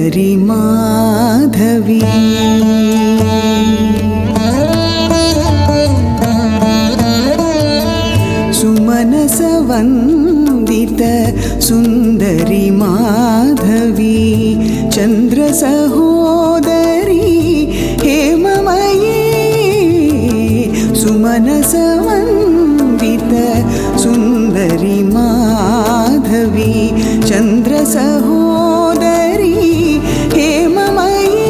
सुन्दरि माधवी सुमनसवन्दित सुन्दरि माधवी चन्द्रसहोदरी हेममयी सुमनसवन्दित सुन्दरि माधवी चन्द्रसहोदरी हेममयी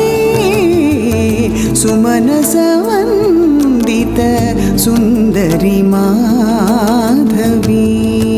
सुमनसवन्दित सुन्दरि माधवी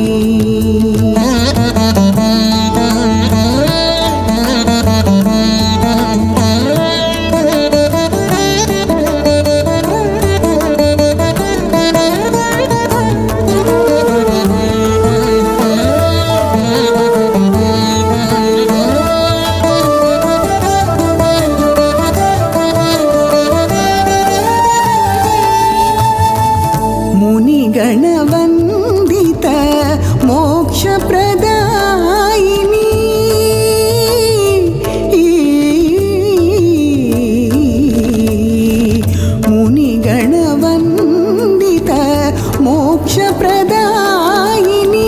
मुनिगणवन्दित मोक्षप्रदायिनी मुनिगणवन्दित मोक्षप्रदायिनी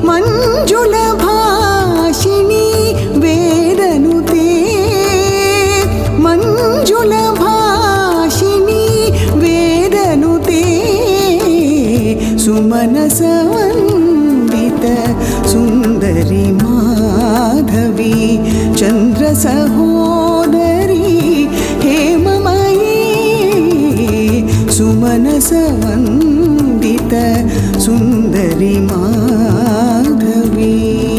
मञ्जुलभाषिणी वेदनुते मञ्जुलभाषिणी वेदनुते सुमनसवन्दित सुन्दरि माधवी चन्द्रसहोदरी हेममयी सुमनसवन्दित सुन्दरि माधवी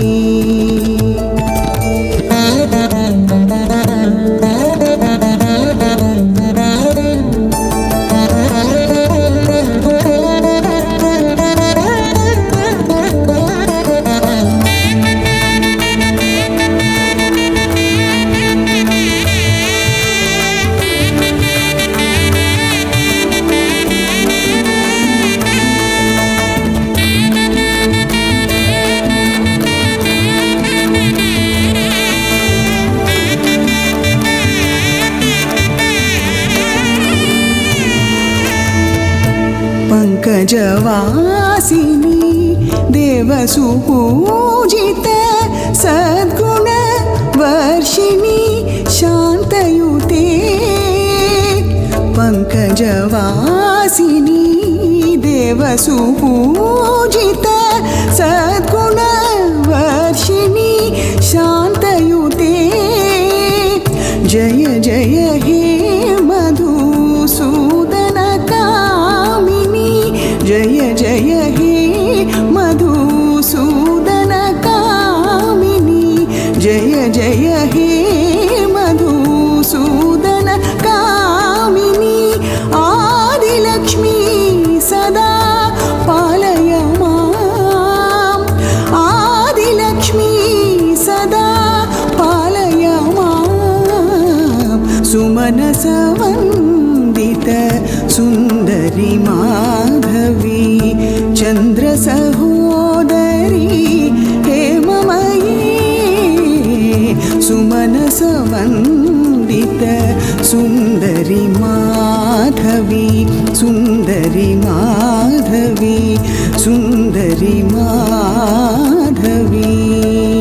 पंकजवासिनी देवसुपूजित सद्गुणवर्षिणी शान्तयुते पंकजवासिनी देवसुपूजित सद्गुणवर्षिणी शान्तयुते जय जय हे मधुसूदन जय जय हे मधुसूदन कामिनी जय जय हे मधुसूदन कामिनी आदिलक्ष्मी सदा पालय माम् आदिलक्ष्मी सदा पालय माम् सुमनसवन्दित सुन्दरि माधवी चन्द्रसहोदरी हेममयी सुमनसवन्दित सुन्दरि माधवी सुन्दरि माधवी सुन्दरि माधवी।